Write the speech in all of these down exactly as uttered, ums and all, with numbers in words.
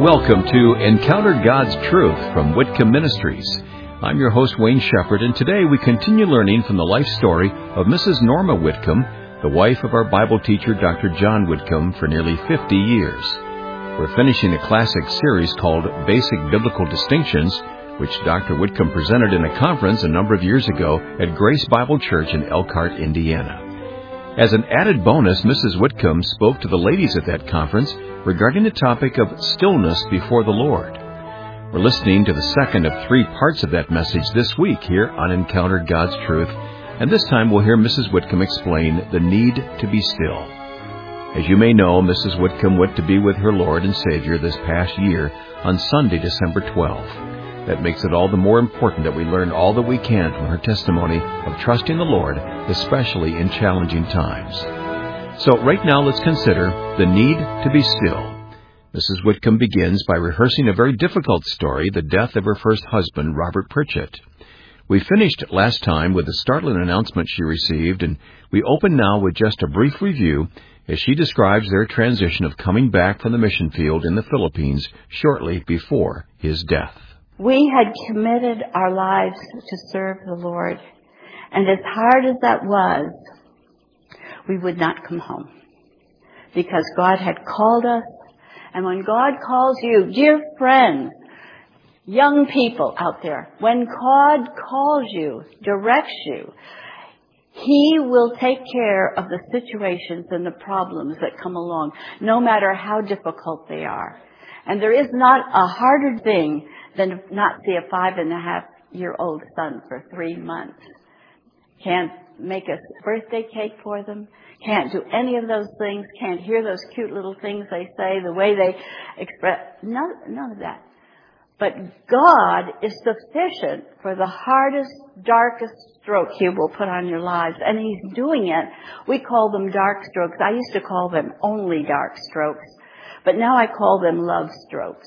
Welcome to Encounter God's Truth from Whitcomb Ministries. I'm your host, Wayne Shepherd, and today we continue learning from the life story of Missus Norma Whitcomb, the wife of our Bible teacher, Doctor John Whitcomb, for nearly fifty years. We're finishing a classic series called Basic Biblical Distinctions, which Doctor Whitcomb presented in a conference a number of years ago at Grace Bible Church in Elkhart, Indiana. As an added bonus, Missus Whitcomb spoke to the ladies at that conference regarding the topic of stillness before the Lord. We're listening to the second of three parts of that message this week here on Encounter God's Truth, and this time we'll hear Missus Whitcomb explain the need to be still. As you may know, Missus Whitcomb went to be with her Lord and Savior this past year on Sunday, December twelfth. That makes it all the more important that we learn all that we can from her testimony of trusting the Lord, especially in challenging times. So right now let's consider the need to be still. Missus Whitcomb begins by rehearsing a very difficult story, the death of her first husband, Robert Pritchett. We finished last time with the startling announcement she received, and we open now with just a brief review as she describes their transition of coming back from the mission field in the Philippines shortly before his death. We had committed our lives to serve the Lord, and as hard as that was, we would not come home because God had called us. And when God calls you, dear friends, young people out there, when God calls you, directs you, He will take care of the situations and the problems that come along, no matter how difficult they are. And there is not a harder thing than to not see a five and a half year old son for three months. Can't make a birthday cake for them. Can't do any of those things. Can't hear those cute little things they say, the way they express. None, none of that. But God is sufficient for the hardest, darkest stroke He will put on your lives. And He's doing it. We call them dark strokes. I used to call them only dark strokes. But now I call them love strokes.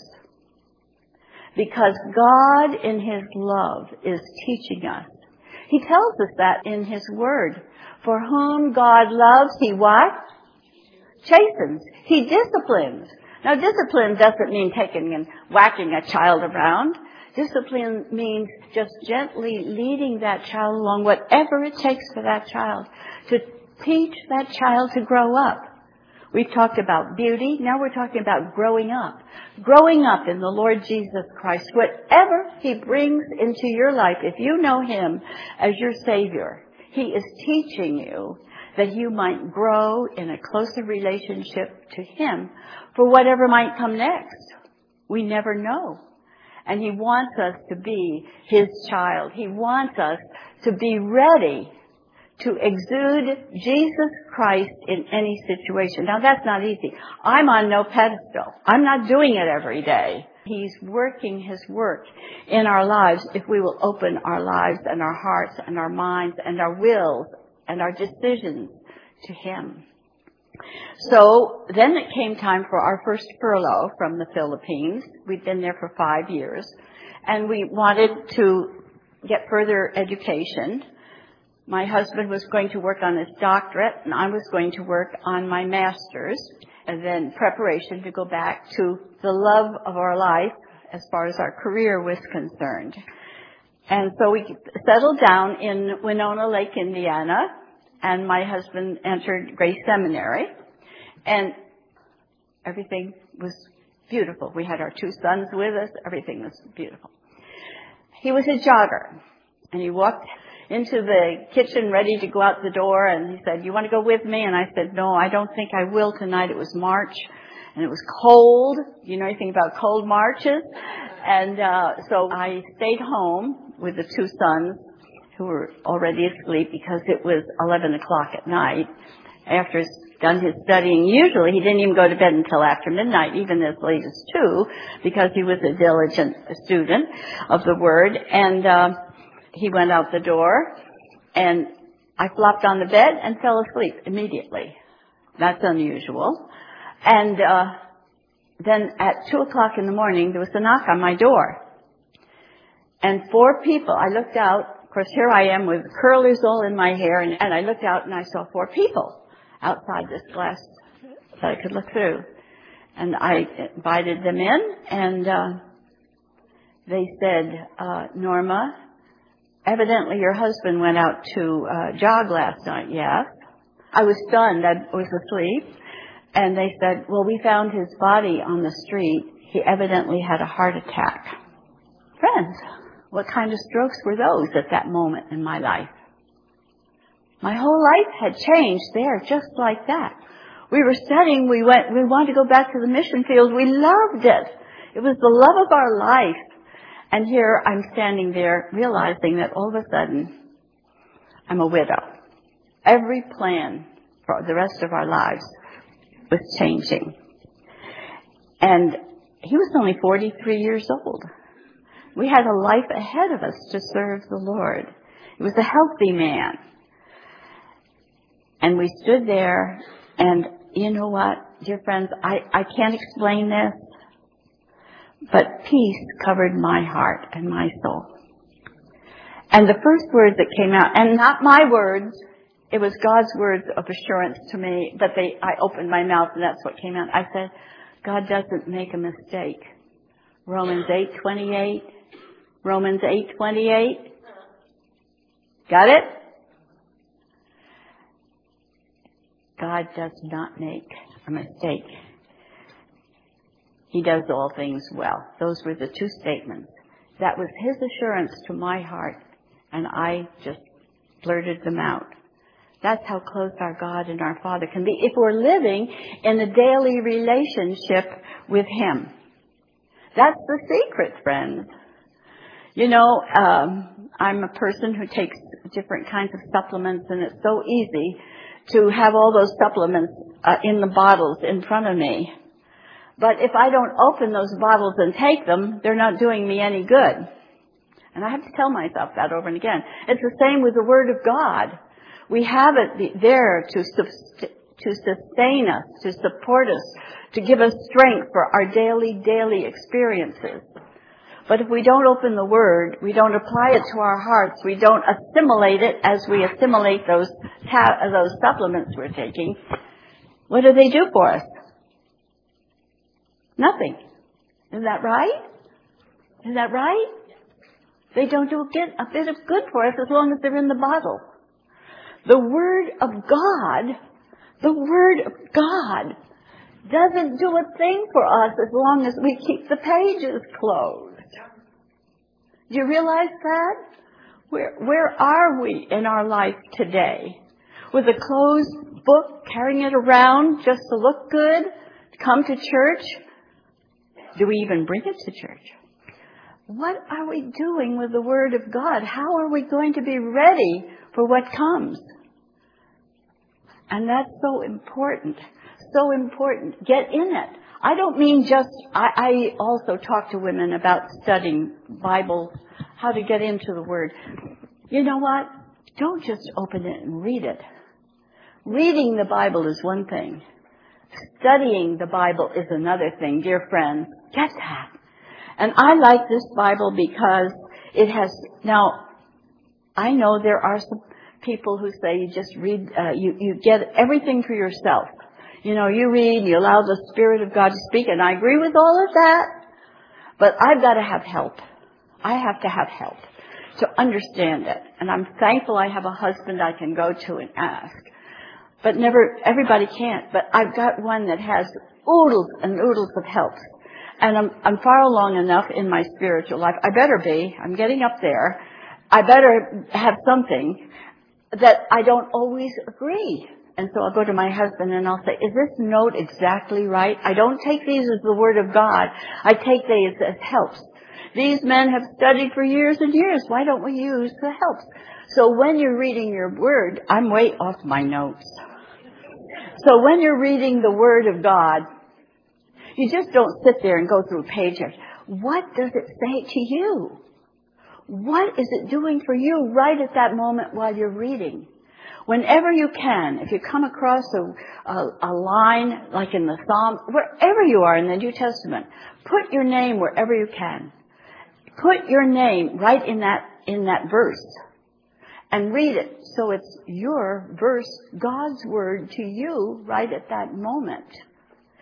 Because God in His love is teaching us. He tells us that in His Word. For whom God loves, He what? Chastens. He disciplines. Now discipline doesn't mean taking and whacking a child around. Discipline means just gently leading that child along, whatever it takes for that child, to teach that child to grow up. We've talked about beauty. Now we're talking about growing up. Growing up in the Lord Jesus Christ. Whatever He brings into your life, if you know Him as your Savior, He is teaching you that you might grow in a closer relationship to Him for whatever might come next. We never know. And He wants us to be His child. He wants us to be ready to exude Jesus Christ in any situation. Now that's not easy. I'm on no pedestal. I'm not doing it every day. He's working His work in our lives if we will open our lives and our hearts and our minds and our wills and our decisions to Him. So then it came time for our first furlough from the Philippines. We'd been there for five years and we wanted to get further education. My husband was going to work on his doctorate, and I was going to work on my master's, and then preparation to go back to the love of our life as far as our career was concerned. And so we settled down in Winona Lake, Indiana, and my husband entered Grace Seminary, and everything was beautiful. We had our two sons with us. Everything was beautiful. He was a jogger, and he walked into the kitchen ready to go out the door, and he said, "You want to go with me?" And I said, "No, I don't think I will tonight." It was March and it was cold. You know anything about cold marches? And uh so I stayed home with the two sons who were already asleep because it was eleven o'clock at night. After he's done his studying, usually he didn't even go to bed until after midnight, even as late as two, because he was a diligent student of the Word. And uh he went out the door, and I flopped on the bed and fell asleep immediately. That's unusual. And uh then at two o'clock in the morning, there was a knock on my door. And four people, I looked out. Of course, here I am with curlers all in my hair, and, and I looked out and I saw four people outside this glass that I could look through. And I invited them in, and uh, they said, uh, Norma, evidently your husband went out to uh, jog last night. Yes. I was stunned. I was asleep. And they said, well, we found his body on the street. He evidently had a heart attack. Friends, what kind of strokes were those at that moment in my life? My whole life had changed there just like that. We were studying. We went, we wanted to go back to the mission field. We loved it. It was the love of our life. And here I'm standing there realizing that all of a sudden I'm a widow. Every plan for the rest of our lives was changing. And he was only forty-three years old. We had a life ahead of us to serve the Lord. He was a healthy man. And we stood there, and you know what, dear friends, I, I can't explain this, but peace covered my heart and my soul. And the first words that came out, and not my words, it was God's words of assurance to me, but they, I opened my mouth and that's what came out. I said, God doesn't make a mistake. Romans eight twenty-eight. Romans eight twenty-eight. Got it? God does not make a mistake. He does all things well. Those were the two statements. That was his assurance to my heart, and I just blurted them out. That's how close our God and our Father can be if we're living in a daily relationship with him. That's the secret, friends. You know, um, I'm a person who takes different kinds of supplements, and it's so easy to have all those supplements uh, in the bottles in front of me. But if I don't open those bottles and take them, they're not doing me any good. And I have to tell myself that over and again. It's the same with the Word of God. We have it there to to sustain us, to support us, to give us strength for our daily, daily experiences. But if we don't open the Word, we don't apply it to our hearts, we don't assimilate it as we assimilate those ta- those supplements we're taking, what do they do for us? Nothing. Isn't that right? Isn't that right? They don't do a bit, a bit of good for us as long as they're in the bottle. The Word of God, the Word of God doesn't do a thing for us as long as we keep the pages closed. Do you realize that? Where, where are we in our life today? With a closed book, carrying it around just to look good, to come to church? Do we even bring it to church? What are we doing with the Word of God? How are we going to be ready for what comes? And that's so important. So important. Get in it. I don't mean just, I, I also talk to women about studying Bible, how to get into the Word. You know what? Don't just open it and read it. Reading the Bible is one thing. Studying the Bible is another thing, dear friends. Get that. And I like this Bible because it has, now, I know there are some people who say you just read, uh, you, you get everything for yourself. You know, you read, you allow the Spirit of God to speak, and I agree with all of that. But I've got to have help. I have to have help to understand it. And I'm thankful I have a husband I can go to and ask. But never, everybody can't. But I've got one that has oodles and oodles of help. And I'm, I'm far along enough in my spiritual life. I better be. I'm getting up there. I better have something that I don't always agree. And so I'll go to my husband and I'll say, is this note exactly right? I don't take these as the Word of God. I take these as helps. These men have studied for years and years. Why don't we use the helps? So when you're reading your Word, I'm way off my notes. So when you're reading the Word of God, you just don't sit there and go through pages. What does it say to you? What is it doing for you right at that moment while you're reading? Whenever you can, if you come across a, a, a line like in the Psalm, wherever you are in the New Testament, put your name wherever you can. Put your name right in that in that verse and read it so it's your verse, God's word to you right at that moment.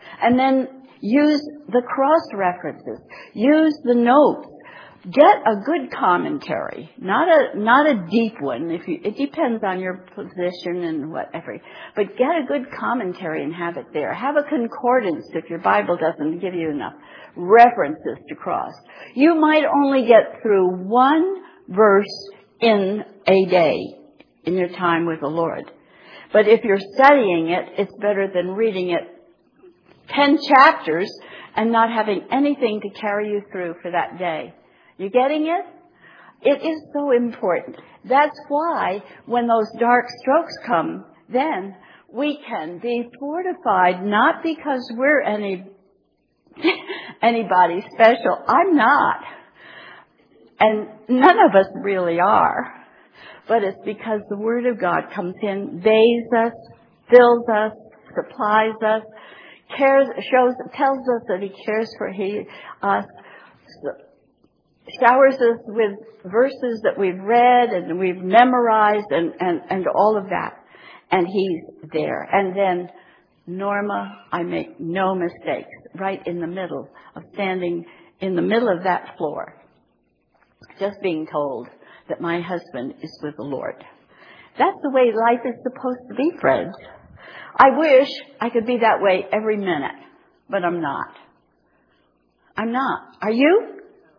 And then use the cross references. Use the notes. Get a good commentary, not a not a deep one. If you, it depends on your position and whatever. But get a good commentary and have it there. Have a concordance if your Bible doesn't give you enough references to cross. You might only get through one verse in a day in your time with the Lord. But if you're studying it, it's better than reading it ten chapters and not having anything to carry you through for that day. You getting it? It is so important. That's why when those dark strokes come, then we can be fortified, not because we're any anybody special. I'm not. And none of us really are. But it's because the Word of God comes in, bathes us, fills us, supplies us, cares, shows, tells us that He cares for he, us, showers us with verses that we've read and we've memorized and, and, and all of that. And He's there. And then, Norma, I make no mistakes, right in the middle of standing in the middle of that floor, just being told that my husband is with the Lord. That's the way life is supposed to be, friends. I wish I could be that way every minute, but I'm not. I'm not. Are you?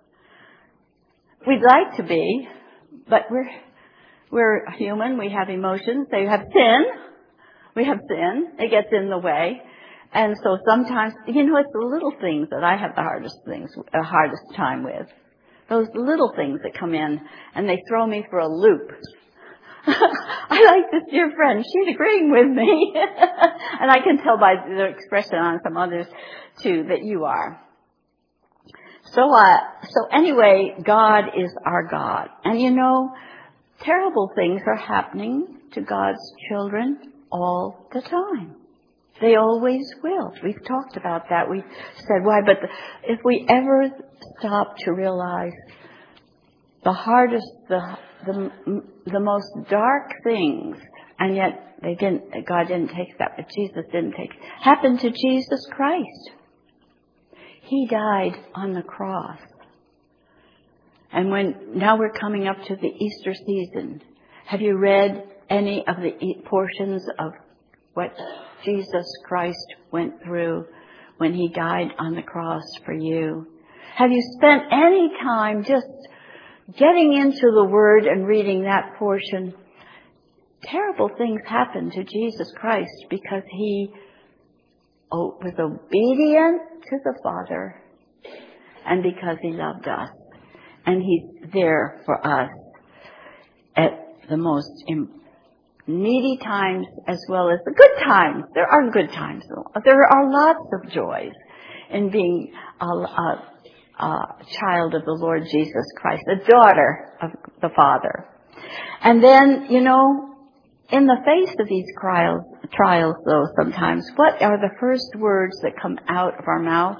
We'd like to be, but we're we're human. We have emotions. They have sin. We have sin. It gets in the way. And so sometimes, you know, it's the little things that I have the hardest things, the hardest time with. Those little things that come in and they throw me for a loop. I like this dear friend. She's agreeing with me. And I can tell by the expression on some others too that you are. So, uh, so anyway, God is our God. And you know, terrible things are happening to God's children all the time. They always will. We've talked about that. We've said why, but the, if we ever stop to realize the hardest, the, the, the most dark things, and yet they didn't, God didn't take that, but Jesus didn't take, happened to Jesus Christ. He died on the cross. And when, now we're coming up to the Easter season. Have you read any of the portions of what Jesus Christ went through when He died on the cross for you? Have you spent any time just getting into the Word and reading that portion? Terrible things happened to Jesus Christ because He oh, was obedient to the Father and because He loved us. And He's there for us at the most needy times as well as the good times. There are good times. There are lots of joys in being a, a, a child of the Lord Jesus Christ, a daughter of the Father. And then, you know, in the face of these trials, trials though, sometimes, what are the first words that come out of our mouth?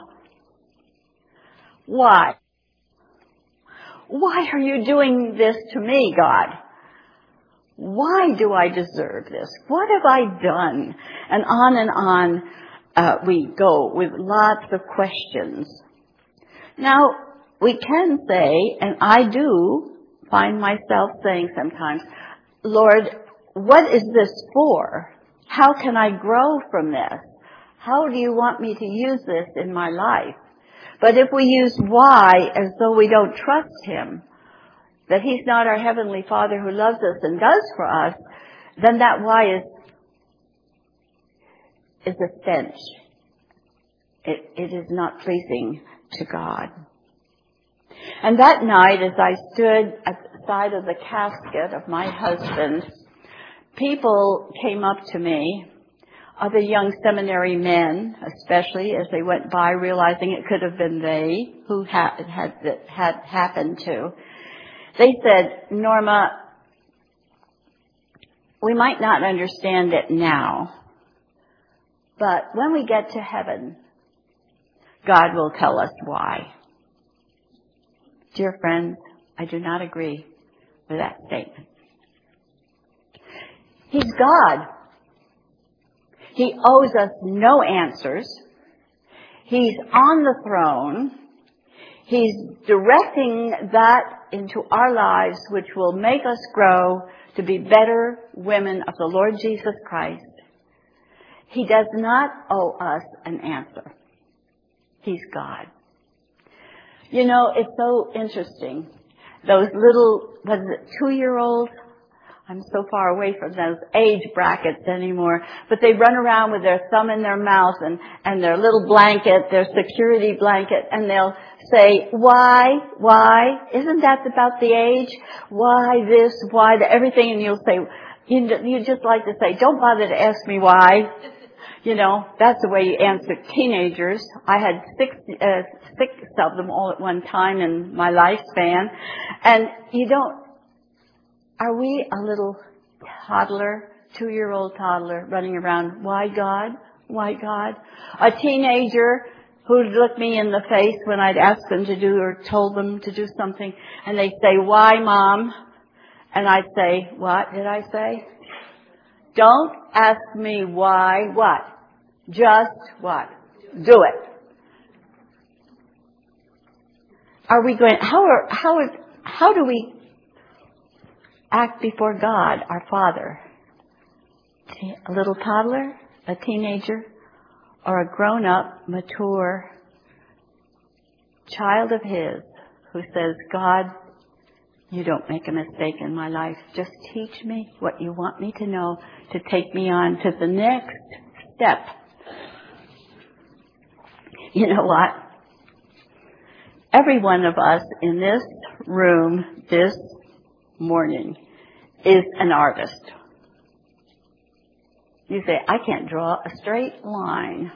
Why? Why are you doing this to me, God? Why do I deserve this? What have I done? And on and on uh, we go with lots of questions. Now, we can say, and I do find myself saying sometimes, Lord, what is this for? How can I grow from this? How do you want me to use this in my life? But if we use why as though we don't trust Him, that He's not our Heavenly Father who loves us and does for us, then that why is, is a stench. It, it is not pleasing to God. And that night, as I stood at the side of the casket of my husband, people came up to me, other young seminary men, especially as they went by, realizing it could have been they who had, had, had happened to. They said, Norma, we might not understand it now, but when we get to heaven, God will tell us why. Dear friends, I do not agree with that statement. He's God. He owes us no answers. He's on the throne. He's directing that into our lives, which will make us grow to be better women of the Lord Jesus Christ. He does not owe us an answer. He's God. You know, it's so interesting. Those little, was it two-year-olds? I'm so far away from those age brackets anymore. But they run around with their thumb in their mouth and, and their little blanket, their security blanket, and they'll say, why, why? Isn't that about the age? Why this, why the, everything? And you'll say, you, you just like to say, don't bother to ask me why. You know, that's the way you answer teenagers. I had six, uh, six of them all at one time in my lifespan. And you don't, are we a little toddler, two-year-old toddler running around, why God? Why God? A teenager who'd look me in the face when I'd asked them to do or told them to do something, and they'd say, why, Mom? And I'd say, what did I say? Don't ask me why, what? Just what? Do it. Are we going, how are, how are, how do we act before God, our Father? A little toddler, a teenager, or a grown-up, mature child of His who says, God, you don't make a mistake in my life. Just teach me what you want me to know to take me on to the next step. You know what? Every one of us in this room this morning is an artist. You say, I can't draw a straight line.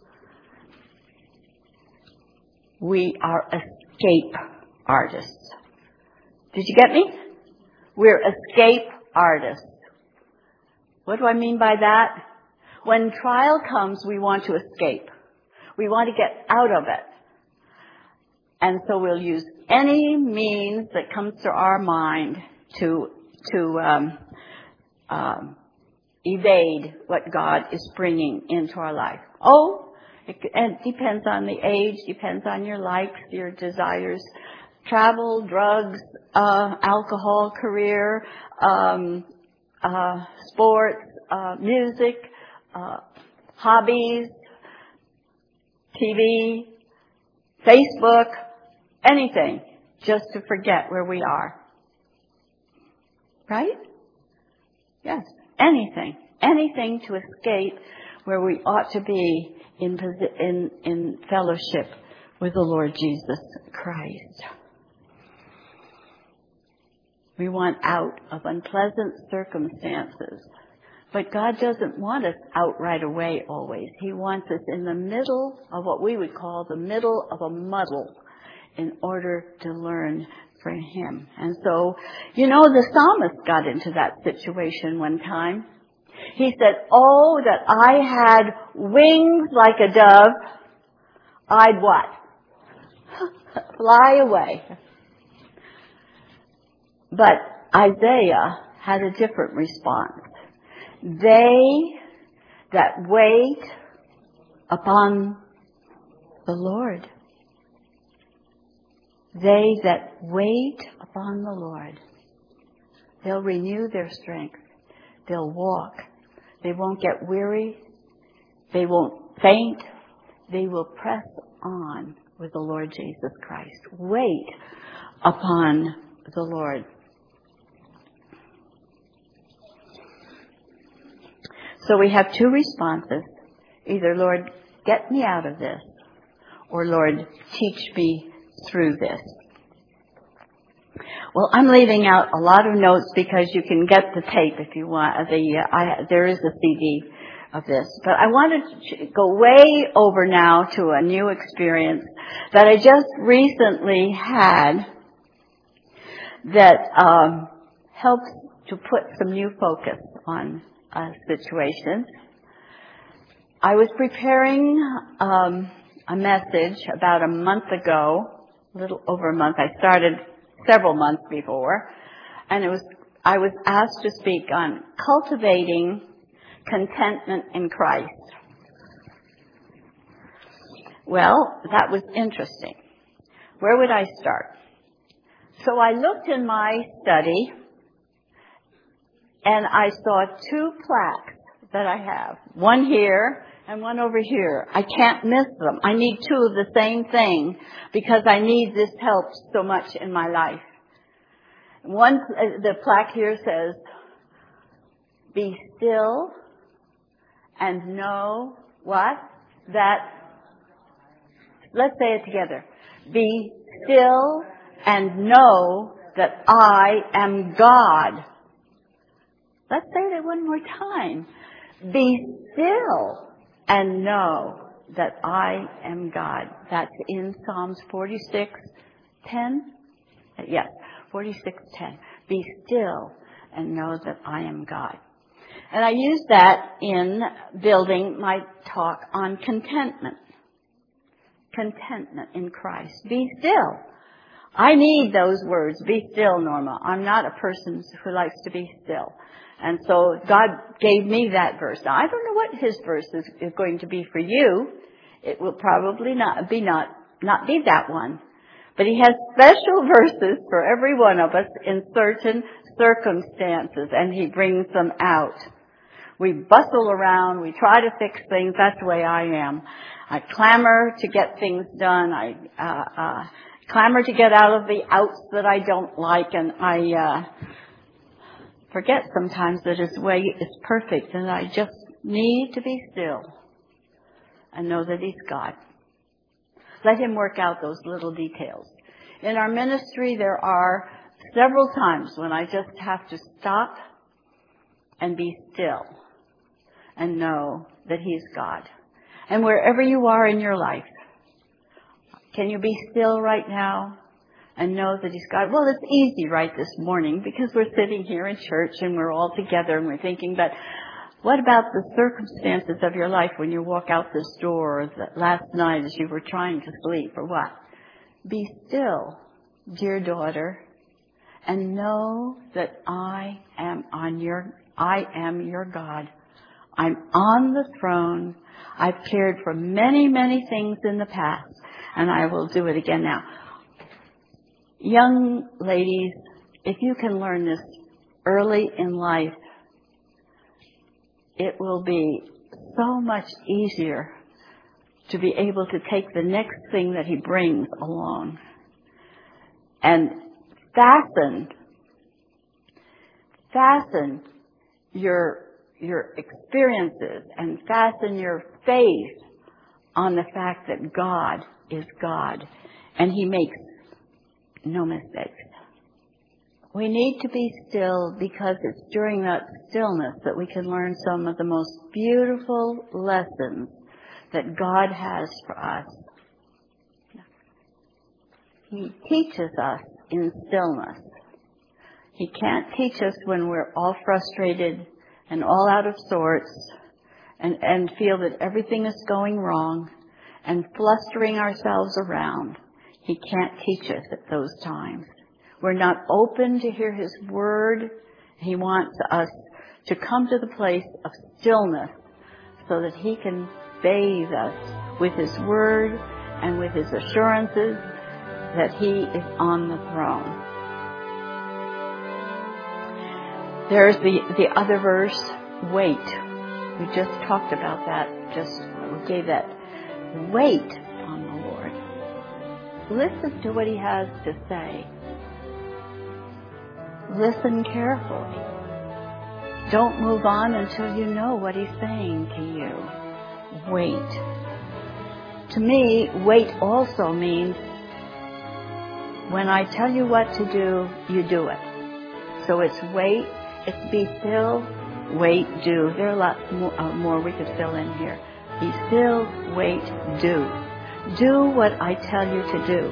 We are escape artists. Did you get me? We're escape artists. What do I mean by that? When trial comes, we want to escape. We want to get out of it. And so we'll use any means that comes to our mind to, to, um, um, evade what God is bringing into our life. Oh, it, it depends on the age, depends on your likes, your desires. Travel, drugs, uh, alcohol, career, um, uh, sports, uh, music, uh, hobbies, T V, Facebook, anything, just to forget where we are. Right? Yes. Anything, anything to escape where we ought to be in, in, in fellowship with the Lord Jesus Christ. We want out of unpleasant circumstances. But God doesn't want us out right away always. He wants us in the middle of what we would call the middle of a muddle in order to learn from Him. And so, you know, the psalmist got into that situation one time. He said, oh, that I had wings like a dove, I'd what? Fly away. But Isaiah had a different response. They that wait upon the Lord. They that wait upon the Lord. They'll renew their strength. They'll walk. They won't get weary. They won't faint. They will press on with the Lord Jesus Christ. Wait upon the Lord. So we have two responses. Either, Lord, get me out of this, or Lord, teach me through this. Well, I'm leaving out a lot of notes because you can get the tape if you want. The uh, I, there is a C D of this. But I wanted to go way over now to a new experience that I just recently had that um, helps to put some new focus on a situation. I was preparing um, a message about a month ago, a little over a month. I started several months before, and it was I was asked to speak on cultivating contentment in Christ. Well, that was interesting. Where would I start? So I looked in my study, and I saw two plaques that I have. One here and one over here. I can't miss them. I need two of the same thing because I need this help so much in my life. One, the plaque here says, be still and know what? That, let's say it together. Be still and know that I am God. Let's say that one more time. Be still and know that I am God. That's in Psalms forty-six ten. Yes, forty-six ten. Be still and know that I am God. And I use that in building my talk on contentment. Contentment in Christ. Be still. I need those words. Be still, Norma. I'm not a person who likes to be still. And so God gave me that verse. Now, I don't know what his verse is, is going to be for you. It will probably not be not, not be that one. But he has special verses for every one of us in certain circumstances, and he brings them out. We bustle around. We try to fix things. That's the way I am. I clamor to get things done. I uh, uh, clamor to get out of the outs that I don't like, and I uh, forget sometimes that his way is perfect, and I just need to be still and know that he's God. Let him work out those little details. In our ministry, there are several times when I just have to stop and be still and know that he's God. And wherever you are in your life, can you be still right now and know that he's God? Well, it's easy right this morning because we're sitting here in church and we're all together and we're thinking, but what about the circumstances of your life when you walk out this door, or the last night as you were trying to sleep, or what? Be still, dear daughter, and know that I am on your, I am your God. I'm on the throne. I've cared for many, many things in the past, and I will do it again now. Young ladies, if you can learn this early in life, it will be so much easier to be able to take the next thing that he brings along and fasten, fasten your, your experiences and fasten your faith on the fact that God is God and he makes no mistakes. We need to be still because it's during that stillness that we can learn some of the most beautiful lessons that God has for us. He teaches us in stillness. He can't teach us when we're all frustrated and all out of sorts and, and feel that everything is going wrong and flustering ourselves around. He can't teach us at those times. We're not open to hear his word. He wants us to come to the place of stillness so that he can bathe us with his word and with his assurances that he is on the throne. There's the, the other verse, wait. We just talked about that. Just we gave that. Wait on the Lord. Listen to what he has to say. Listen carefully. Don't move on until you know what he's saying to you. Wait. To me, wait also means when I tell you what to do, you do it. So it's wait, it's be still, wait, do. There are a lot more, uh, more we could fill in here. Be still, wait, do. Do what I tell you to do.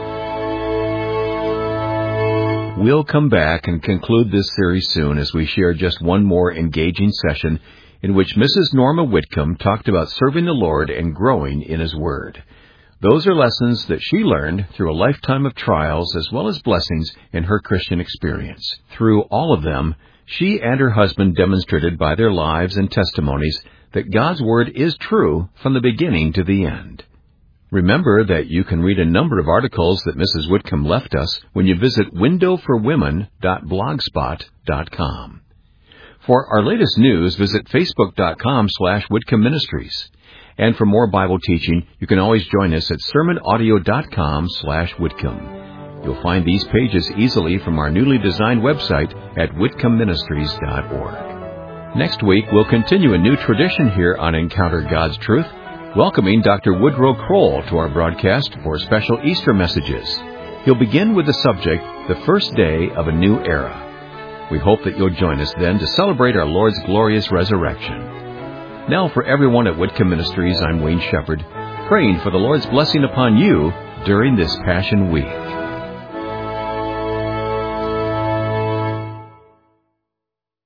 We'll come back and conclude this series soon as we share just one more engaging session in which Missus Norma Whitcomb talked about serving the Lord and growing in His Word. Those are lessons that she learned through a lifetime of trials as well as blessings in her Christian experience. Through all of them, she and her husband demonstrated by their lives and testimonies that God's Word is true from the beginning to the end. Remember that you can read a number of articles that Missus Whitcomb left us when you visit window for women dot blogspot dot com. For our latest news, visit facebook dot com slash Whitcomb Ministries. And for more Bible teaching, you can always join us at sermon audio dot com slash Whitcomb. You'll find these pages easily from our newly designed website at whitcomb ministries dot org. Next week, we'll continue a new tradition here on Encounter God's Truth, welcoming Doctor Woodrow Kroll to our broadcast for special Easter messages. He'll begin with the subject, The First Day of a New Era. We hope that you'll join us then to celebrate our Lord's glorious resurrection. Now for everyone at Whitcomb Ministries, I'm Wayne Shepherd, praying for the Lord's blessing upon you during this Passion Week.